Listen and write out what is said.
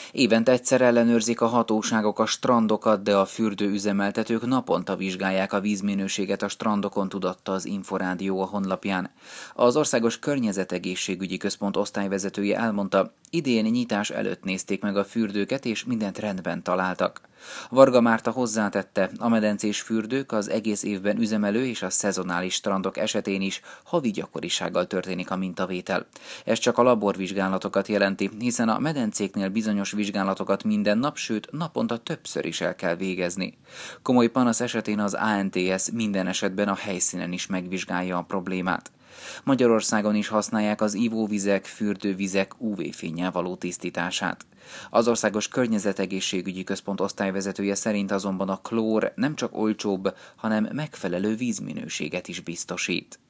Évente egyszer ellenőrzik a hatóságok a strandokat, de a fürdőüzemeltetők naponta vizsgálják a vízminőséget a strandokon, tudatta az Inforádió a honlapján. Az Országos Környezetegészségügyi Központ osztályvezetője elmondta, idén nyitás előtt nézték meg a fürdőket, és mindent rendben találtak. Varga Márta hozzátette, a medencés fürdők az egész évben üzemelő és a szezonális strandok esetén is havi gyakorisággal történik a mintavétel. Ez csak a laborvizsgálatokat jelenti, hiszen a medencéknél bizonyos vizsgálatokat minden nap, sőt naponta többször is el kell végezni. Komoly panasz esetén az ANTS minden esetben a helyszínen is megvizsgálja a problémát. Magyarországon is használják az ivóvizek, fürdővizek UV-fénnyel való tisztítását. Az Országos Környezetegészségügyi Központ osztályvezetője szerint azonban a klór nem csak olcsóbb, hanem megfelelő vízminőséget is biztosít.